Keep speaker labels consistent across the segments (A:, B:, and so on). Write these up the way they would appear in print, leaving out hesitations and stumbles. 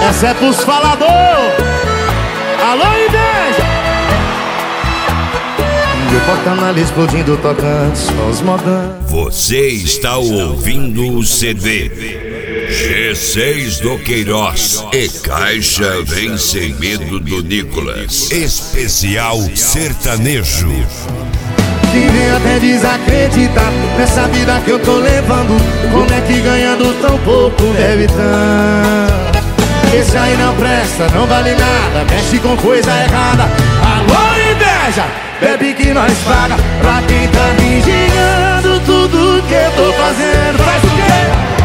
A: Essa é pros falador. Alô, inveja. Eu porta-malha explodindo, tocando só os modão.
B: Você está ouvindo o CD G6 do Queiroz e Caixa Vem Sem Medo do Nicolas. Especial sertanejo.
A: Que vem até desacreditar nessa vida que eu tô levando. Como é que ganhando tão pouco deve tanto? Esse aí não presta, não vale nada, mexe com coisa errada. Alô, inveja, bebe que nós paga. Pra quem tá vigiando tudo que eu tô fazendo. Faz o quê?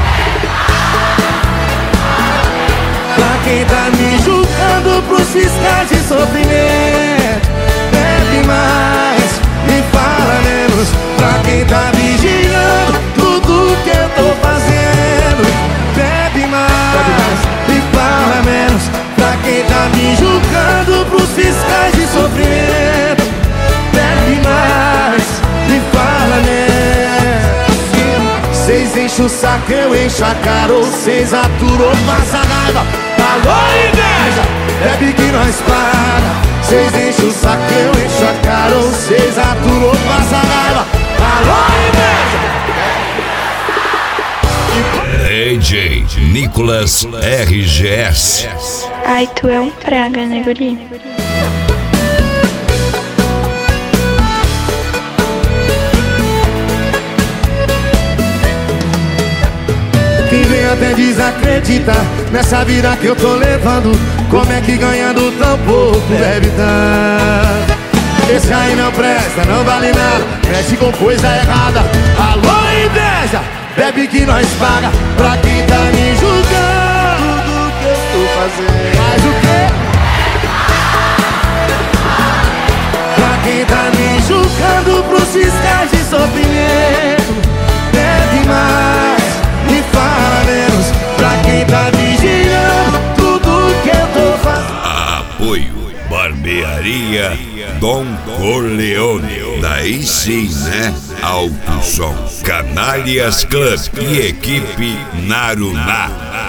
A: Pra quem tá me julgando pros fiscais de sofrimento. Bebe mais e fala menos. Pra quem tá vigiando tudo que eu tô fazendo. Bebe mais e fala menos. Pra quem tá me julgando pros fiscais de sofrimento. Bebe mais e fala menos. Cês enchem o saco, eu encho a cara. Ou cês aturam, passa raiva. Alô, inveja, bebe que nós paga. Cês enchem o saco, eu encho a cara. Ou cês aturam, passa raiva. Alô, inveja.
B: DJ Nicolas RGS.
C: Ai, tu é um praga, né, guri?
A: Quem vem até desacreditar nessa vida que eu tô levando. Como é que ganhando tão pouco deve tanto? Esse aí não presta, não vale nada, mexe com coisa errada. Alô, inveja, bebe que nós paga. Pra quem tá me julgando tudo que eu tô fazendo. Faz o quê? Pra quem tá me julgando pros fiscais de sofrimento. Bebe mais e fala menos. Pra quem tá vigiando tudo que eu tô fazendo.
B: Apoio Barbearia Dom Corleone. Daí sim, né? Alto Som, Canárias Club e equipe Naruná.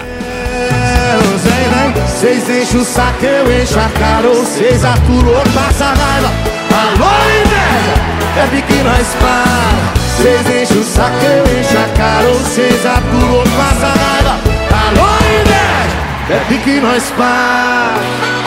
A: Cês enchem o saco, eu encho a cara. Ou cês aturam, passa raiva. Alô, inveja, bebe que nós para. Cês enchem o saco, eu encho a cara. Ou cês aturam, passa raiva. Alô, inveja, bebe que nós para.